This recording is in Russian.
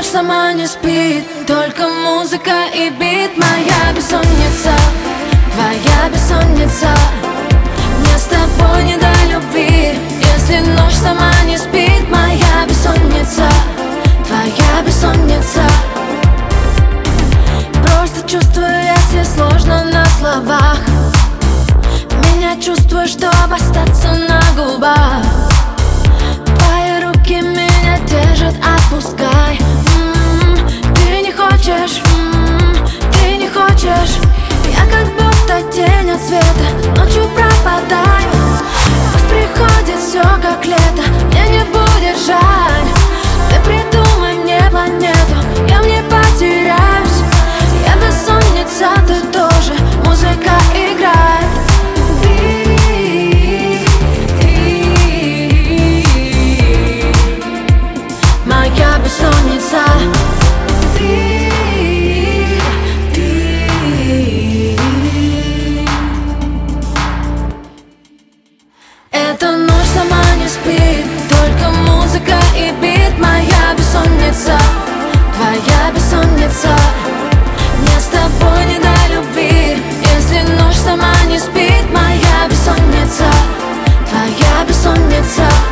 сама не спит, только музыка и бит. Моя бессонница, твоя бессонница. Мне с тобой не до любви, если ночь сама не спит. Моя бессонница, твоя бессонница. Просто чувствую, если сложно на словах. Меня чувствуешь, чтобы остаться на губах. Твои руки меня держат, отпускай. Ты не хочешь, ты не хочешь. Я как будто тень от света, ночью пропадаю. Пусть приходит все как лето, мне не будет жаль. Ты придумай мне планету, я в ней потеряюсь. Я бессонница, ты тоже, музыка играет. Моя бессонница. Эта ночь сама не спит, только музыка и бит. Моя бессонница, твоя бессонница. Мне с тобой не до любви, если ночь сама не спит. Моя бессонница, твоя бессонница.